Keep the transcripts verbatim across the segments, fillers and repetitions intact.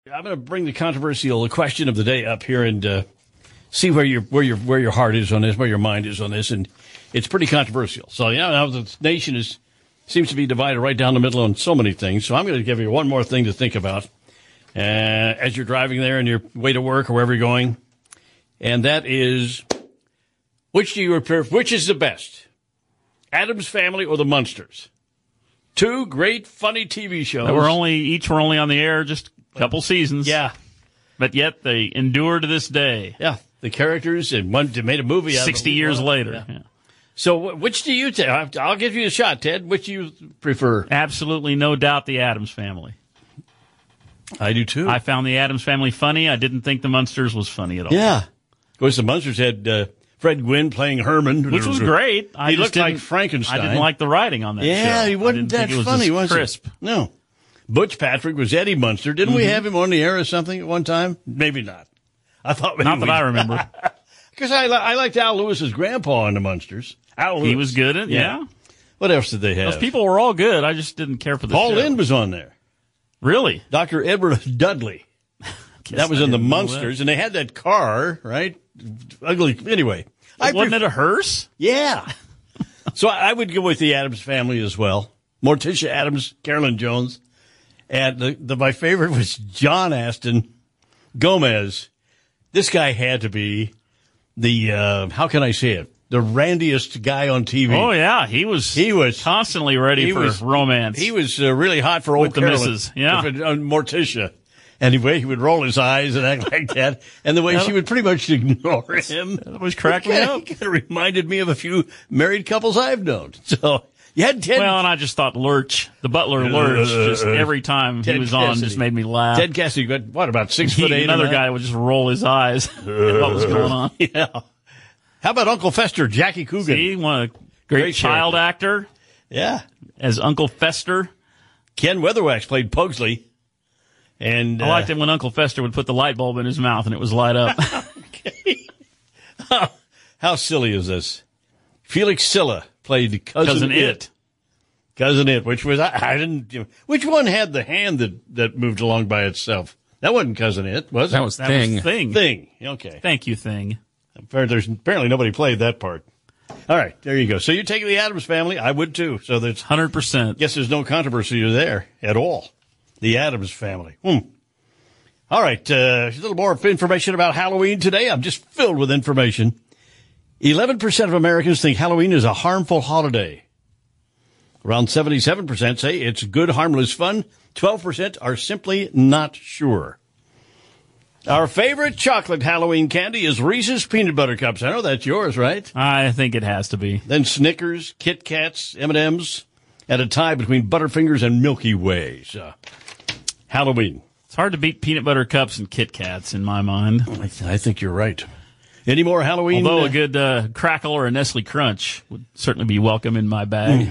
I'm going to bring the controversial question of the day up here and uh, see where your where your where your heart is on this, where your mind is on this, and it's pretty controversial. So yeah, now the nation is seems to be divided right down the middle on so many things. So I'm going to give you one more thing to think about uh, as you're driving there on your way to work or wherever you're going, and that is which do you prefer? Which is the best, Addams Family or the Munsters? Two great, funny T V shows. That were only each were only on the air just a couple seasons. Yeah. But yet they endure to this day. Yeah. The characters, and one they made a movie out of it. sixty years later. Yeah. Yeah. So which do you take? I'll give you a shot, Ted. Which do you prefer? Absolutely no doubt the Addams Family. I do, too. I found the Addams Family funny. I didn't think the Munsters was funny at all. Yeah. Of course, the Munsters had uh, Fred Gwynn playing Herman. Which was great. I he just looked like didn't- Frankenstein. I didn't like the writing on that show. Yeah, he I wasn't didn't think that it was funny, as was crisp. he? No. Butch Patrick was Eddie Munster. Didn't we have him on the air or something at one time? Maybe not. I thought maybe Not that we- I remember. Because I, li- I liked Al Lewis's grandpa on the Munsters. Al Lewis. He was good at yeah. What else did they have? Those people were all good. I just didn't care for the Paul show. Lynde was on there. Really? Doctor Edward Dudley. That was I in the didn't know Munsters, and they had that car, right? Ugly. Anyway. I Wasn't pref- it a hearse? Yeah. So I would go with the Addams Family as well. Morticia Addams, Carolyn Jones. And the, the my favorite was John Aston Gomez. This guy had to be the, uh, how can I say it, the randiest guy on T V. Oh, yeah. He was He was constantly ready he for was- romance. He was uh, really hot for old With the Carolyn. missus, yeah. With, uh, Morticia. And the way he would roll his eyes and act like that, and the way she would pretty much ignore him. That was cracking me up. Kind of reminded me of a few married couples I've known. So you had Ted. Well, and I just thought Lurch, the butler Lurch, just every time Ted he was on, Cassidy. just made me laugh. Ted Cassidy, got, what, about six He- foot eight? another or guy would just roll his eyes at what was going on. Yeah. How about Uncle Fester, Jackie Coogan? See, one a great, Great child actor Yeah. as Uncle Fester. Ken Weatherwax played Pugsley. And, I uh, liked it when Uncle Fester would put the light bulb in his mouth and it was light up. how, how silly is this? Felix Silla played Cousin, Cousin It. It. Cousin It, which was, I, I didn't, you know, which one had the hand that, that moved along by itself? That wasn't Cousin It, was it? That was That Thing. was Thing. Thing. Okay. Thank you, Thing. There's apparently nobody played that part. All right, there you go. So you're taking the Addams Family. I would too. So there's, one hundred percent. guess there's no controversy there at all. The Addams Family. Hmm. All right, uh, a little more information about Halloween today. I'm just filled with information. eleven percent of Americans think Halloween is a harmful holiday. Around seventy-seven percent say it's good, harmless fun. twelve percent are simply not sure. Our favorite chocolate Halloween candy is Reese's Peanut Butter Cups. I know that's yours, right? I think it has to be. Then Snickers, Kit Kats, M and M's, and a tie between Butterfingers and Milky Way. So, Halloween. It's hard to beat peanut butter cups and Kit Kats in my mind. I, th- I think you're right. Any more Halloween? Although uh, a good uh, crackle or a Nestle Crunch would certainly be welcome in my bag.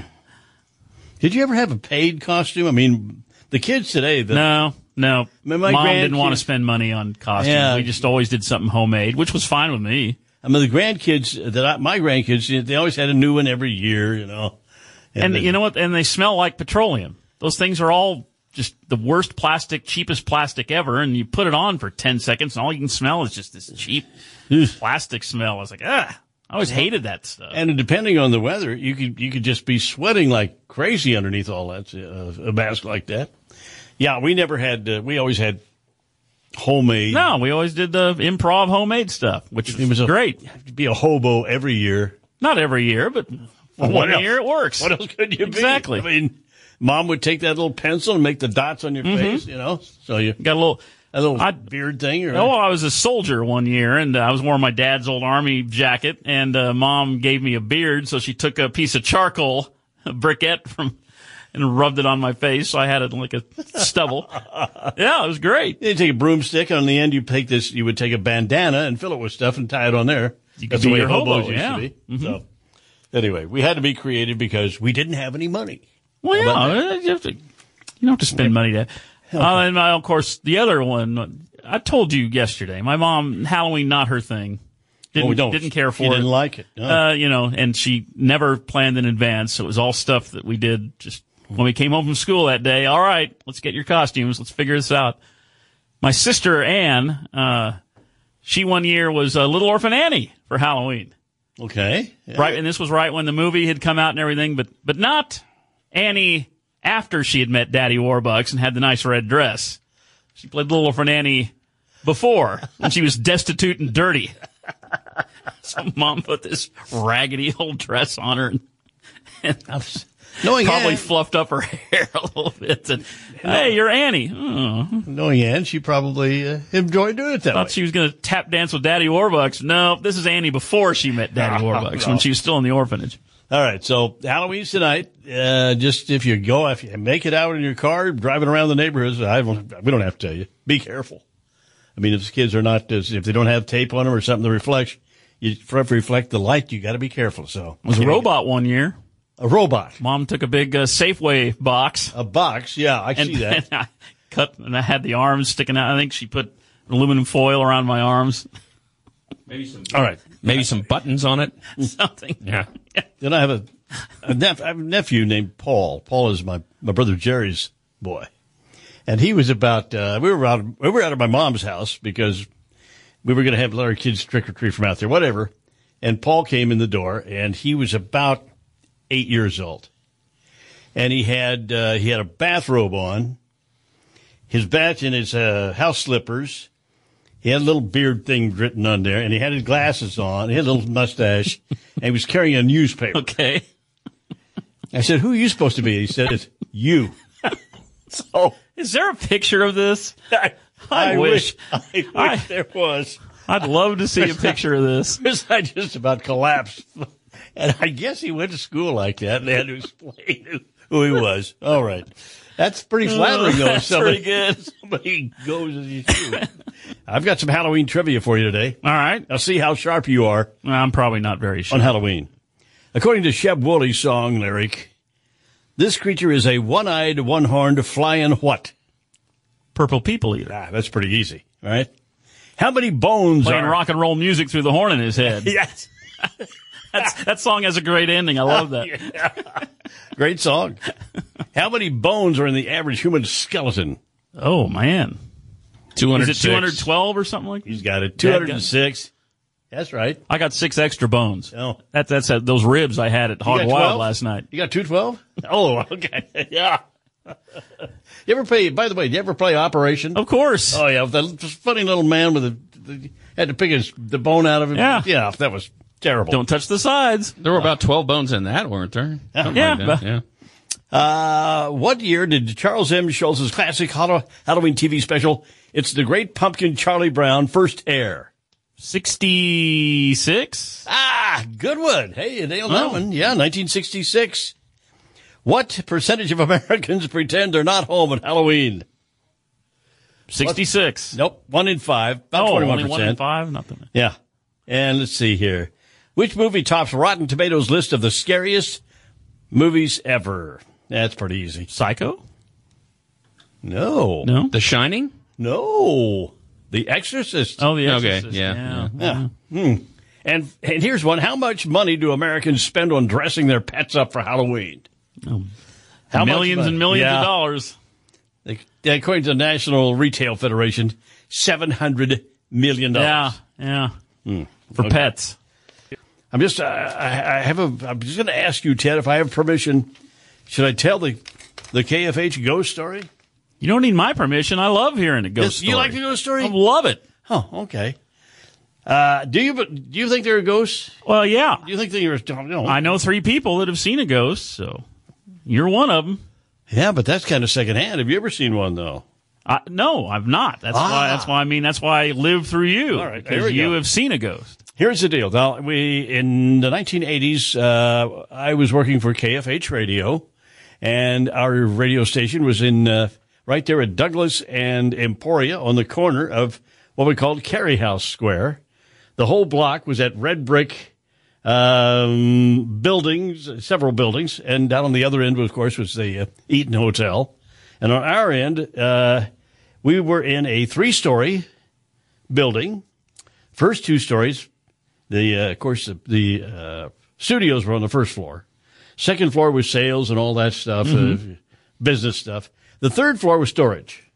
Did you ever have a paid costume? I mean, the kids today. The, No, no. My- my Mom didn't want to grandkids- spend money on costumes. Yeah. We just always did something homemade, which was fine with me. I mean, the grandkids that I, my grandkids, they always had a new one every year. You know. And then- you know what? And they smell like petroleum. Those things are all just the worst plastic, cheapest plastic ever. And you put it on for ten seconds, and all you can smell is just this cheap plastic smell. I was like, ah, I always hated that stuff. And depending on the weather, you could you could just be sweating like crazy underneath all that uh, a mask like that. Yeah, we never had. Uh, we always had homemade. No, we always did the improv homemade stuff, which was, It was a, great. You have to be a hobo every year. Not every year, but Well, one else? year it works. What else could you Exactly. be? I mean, Mom would take that little pencil and make the dots on your Mm-hmm. face. You know, so you Got a little. a little I- beard thing. Or, Oh, I was a soldier one year, and uh, I was wearing my dad's old army jacket, and uh, Mom gave me a beard, so she took a piece of charcoal, a briquette from, and rubbed it on my face, so I had it like a stubble. Yeah, it was great. You take a broomstick, and on the end you take this. You would take a bandana and fill it with stuff and tie it on there. You could That's be the way your hobos hobo, used yeah. to be. So, anyway, we had to be creative because we didn't have any money. Well, How about yeah, you, have to, you don't have to spend money to. Uh, and my, of course, the other one, I told you yesterday, my mom, Halloween, not her thing. Didn't, Oh, we don't. didn't care for You it. didn't like it. No. Uh, you know, and she never planned in advance. So it was all stuff that we did just when we came home from school that day. All right, let's get your costumes. Let's figure this out. My sister Ann, uh, she one year was a Little Orphan Annie for Halloween. Okay. Yeah. Right, and this was right when the movie had come out and everything, but but not Annie after she had met Daddy Warbucks and had the nice red dress. She played Little Orphan Annie before, when she was destitute and dirty. So Mom put this raggedy old dress on her and, and Knowing probably Ann, fluffed up her hair a little bit. And, hey, you're Annie. Oh, knowing Ann, she probably uh, enjoyed doing it that thought way. she was going to tap dance with Daddy Warbucks. No, this is Annie before she met Daddy Warbucks, no. when she was still in the orphanage. All right, so Halloween's tonight. Uh, just if you go, if you make it out in your car, driving around the neighborhoods, I don't, we don't have to tell you. Be careful. I mean, if the kids are not, if they don't have tape on them or something to reflect, you for reflect the light, you got to be careful. So It was a robot one year. A robot, Mom took a big uh, Safeway box. a box. Yeah, I And, see that. and I cut, and I had the arms sticking out. I think she put aluminum foil around my arms. Maybe some. All right. Maybe some buttons on it. Something. Yeah. Then I have a, a, nep- I have a nephew named Paul. Paul is my, my brother Jerry's boy. And he was about, uh, we were out, we were out at my mom's house because we were going to have let our kids trick or treat from out there, whatever. And Paul came in the door and he was about eight years old. And he had, uh, he had a bathrobe on, his bat and his, uh, house slippers. He had a little beard thing written on there, and he had his glasses on. He had a little mustache, and he was carrying a newspaper. Okay. I said, who are you supposed to be? He said, it's you. So Is there a picture of this? I, I I wish- wish, I wish I- there was. I'd love to see a picture of this. Because I just about collapsed. And I guess he went to school like that, and they had to explain who, who he was. All right. That's pretty flattering, though. if That's somebody, pretty good. Somebody goes as you shoot. I've got some Halloween trivia for you today. All right. Now, see how sharp you are Well, I'm probably not very sure. on Halloween. According to Sheb Wooley's song lyric, this creature is a one-eyed, one-horned, flying what? Purple People Eater. Ah, that's pretty easy, all right? How many bones Playing are... rock and roll music through the horn in his head. Yes. That's, that song has a great ending. I love that. Great song. How many bones are in the average human skeleton? Oh, man. two hundred Is it two hundred twelve or something like that? He's got it. two hundred six. That's right. I got six extra bones. Oh. That, that's uh, those ribs I had at Hog got Wild twelve? last night. You got two twelve? Oh, okay. Yeah. You ever play, by the way, did you ever play Operation? Of course. Oh, yeah. The funny little man with the, the had to pick his, the bone out of him. Yeah. Yeah, that was terrible. Don't touch the sides. There were about twelve bones in that, weren't there? Something Yeah. like that, yeah. Uh, what year did Charles M. Schultz's classic Hall- Halloween T V special, It's the Great Pumpkin Charlie Brown, first air? sixty-six? Ah, good one. Hey, you nailed that Oh. one. Yeah, nineteen sixty-six. What percentage of Americans pretend they're not home at Halloween? sixty-six. Nope, one in five, about Oh, twenty-one only one in percent. five? Nothing. Yeah. And let's see here. Which movie tops Rotten Tomatoes' list of the scariest movies ever? That's pretty easy. Psycho? No. No? The Shining? No. The Exorcist. Oh, The Okay, Exorcist. yeah, Yeah. Hmm. And and here's one. How much money do Americans spend on dressing their pets up for Halloween? How much Millions money? and millions Yeah. of dollars. They- According to the National Retail Federation, seven hundred million dollars. Yeah, yeah. For Okay. pets. I'm just, uh, I, I have a, I'm just going to ask you, Ted, if I have permission, should I tell the, the K F H ghost story? You don't need my permission. I love hearing a ghost You story. like the ghost story? I love it. Oh, okay. Uh, do you, do you think there are ghosts? Well, yeah. Do you think there are, no. I know three people that have seen a ghost, so you're one of them. Yeah, but that's kind of secondhand. Have you ever seen one, though? I, no, I've not. That's Ah. why. That's why. I mean, that's why I live through you. All right, because here we you go. have seen a ghost. Here's the deal. Now, we in the nineteen eighties, uh, I was working for K F H Radio, and our radio station was in uh, right there at Douglas and Emporia on the corner of what we called Carey House Square. The whole block was at red brick um, buildings, several buildings, and down on the other end, of course, was the uh, Eaton Hotel. And on our end, uh, we were in a three-story building. First two stories. The uh, of course the, the uh, studios were on the first floor. Second floor was sales and all that stuff, Mm-hmm. uh, business stuff. The third floor was storage.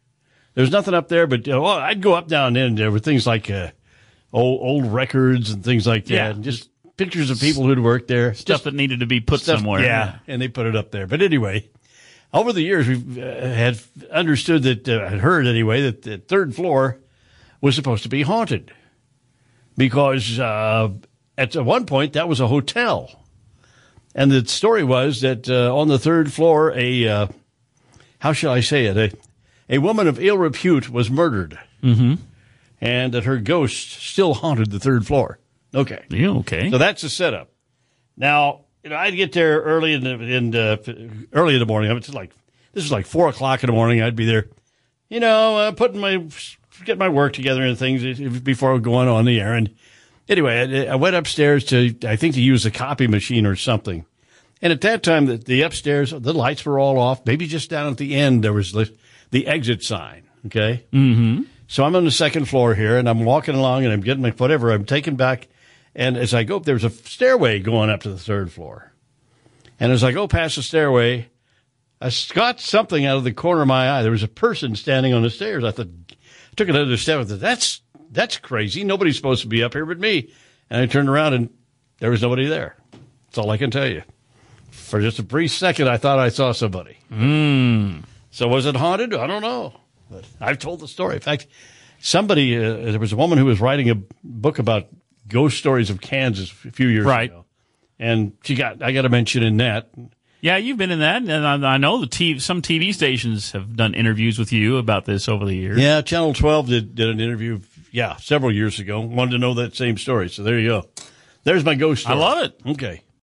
There's nothing up there, but uh, well, I'd go up now and then. There were things like uh, old old records and things like that, Yeah. and just pictures of people who'd worked there. Stuff Just that needed to be put stuff- somewhere. Yeah, and they put it up there. But anyway, over the years, we've uh, had understood that, uh, had heard anyway, that the third floor was supposed to be haunted because uh, at one point that was a hotel. And the story was that uh, on the third floor, a, uh, how shall I say it, a, a woman of ill repute was murdered. Mm-hmm. And that her ghost still haunted the third floor. Okay. Yeah, okay. So that's the setup. Now, you know, I'd get there early in the, in the, early in the morning. I mean, it's like, this is like four o'clock in the morning. I'd be there, you know, uh, putting my, getting my work together and things before going on the air. And anyway, I, I went upstairs to, I think, to use the copy machine or something. And at that time, the, the upstairs, the lights were all off. Maybe just down at the end, there was the, the exit sign. Okay. Mm-hmm. So I'm on the second floor here, and I'm walking along, and I'm getting my whatever. I'm taken back, and as I go up, there's a stairway going up to the third floor. And as I go past the stairway, I got something out of the corner of my eye. There was a person standing on the stairs. I thought, took another step. I thought, that's that's crazy. Nobody's supposed to be up here but me. And I turned around, and there was nobody there. That's all I can tell you. For just a brief second, I thought I saw somebody. Mm. So was it haunted? I don't know. But I've told the story. In fact, somebody, uh, there was a woman who was writing a book about ghost stories of Kansas a few years Right. ago. And she got, I got a mention in that. Yeah, you've been in that, and I, I know the T V, some T V stations have done interviews with you about this over the years. Yeah, Channel twelve did, did an interview, yeah, several years ago. Wanted to know that same story. So there you go. There's my ghost story. I love it. Okay.